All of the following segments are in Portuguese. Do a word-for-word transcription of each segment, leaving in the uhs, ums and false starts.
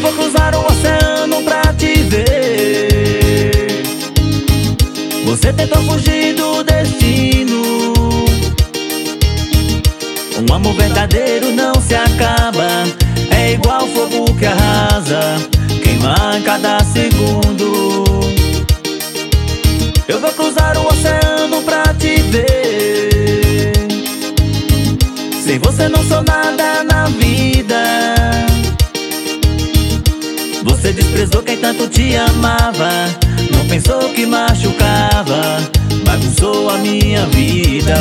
vou cruzar o oceano pra te ver. Você tentou fugir do destino. Um amor verdadeiro não se acaba. É igual fogo que arrasa, queima em cada segundo. Eu vou cruzar o oceano pra te ver. Sem você não sou nada na vida. Você desprezou quem tanto te amava. Não pensou que machucava. Bagunçou a minha vida.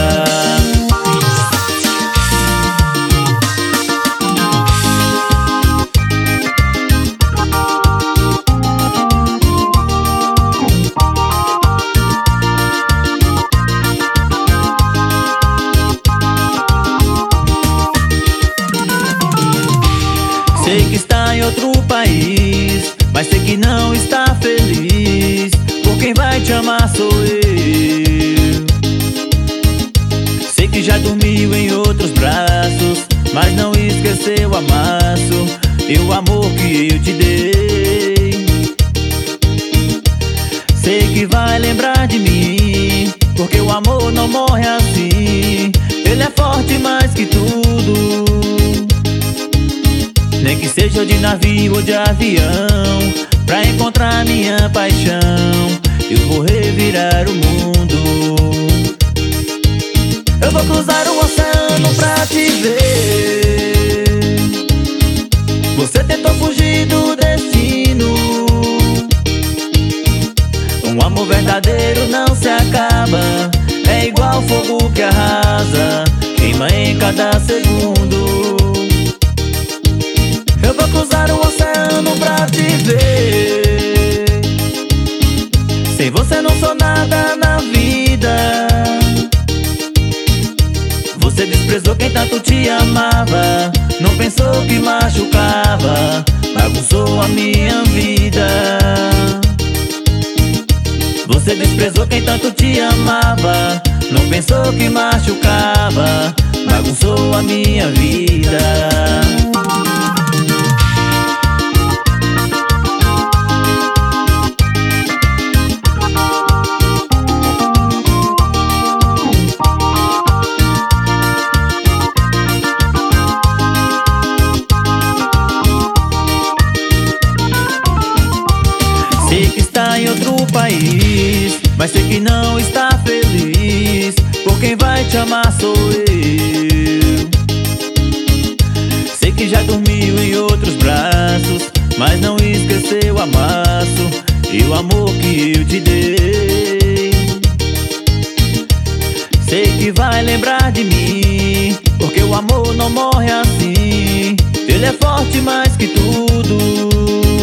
Sei que está em outro país, mas sei que não está feliz. Por quem vai te amar sou eu. Sei que já dormiu em outros braços, mas não esqueceu o amasso e o amor que eu te dei. Sei que vai lembrar de mim, porque o amor não morre assim. Ele é forte mais que tudo. Nem que seja de navio ou de avião, pra encontrar minha paixão, eu vou revirar o mundo. Eu vou cruzar o oceano pra te ver. Você tentou fugir do destino. Um amor verdadeiro não se acaba. É igual fogo que arrasa, queima em cada segundo. Eu vou cruzar o oceano pra te ver. Sem você não sou nada na vida. Você desprezou quem tanto te amava. Não pensou que machucava. Bagunçou a minha vida. Você desprezou quem tanto te amava. Não pensou que machucava. Bagunçou a minha vida. Sei que está em outro país, mas sei que não está feliz. Por quem vai te amar sou eu. Sei que já dormiu em outros braços, mas não esqueceu o amasso e o amor que eu te dei. Sei que vai lembrar de mim, porque o amor não morre assim. Ele é forte mais que tudo.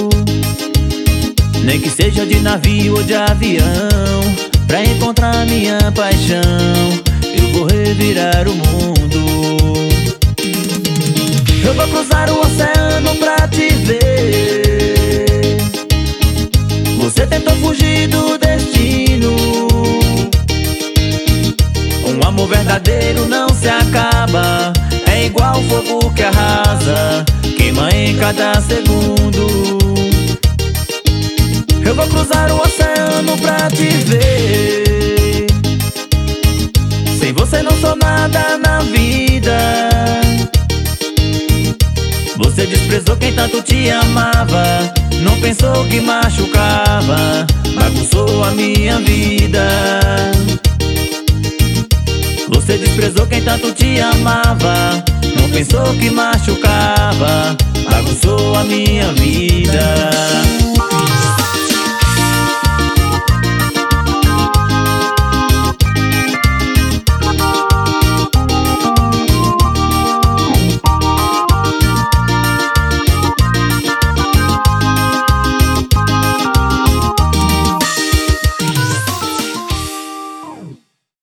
Nem que seja de navio ou de avião, pra encontrar minha paixão, eu vou revirar o mundo. Eu vou cruzar o oceano pra te ver. Você tentou fugir do destino. Um amor verdadeiro não se acaba. É igual fogo que arrasa, queima em cada segundo. Eu vou cruzar o oceano pra te ver. Sem você não sou nada na vida. Você desprezou quem tanto te amava. Não pensou que machucava. Bagunçou a minha vida. Você desprezou quem tanto te amava. Não pensou que machucava. Bagunçou a minha vida.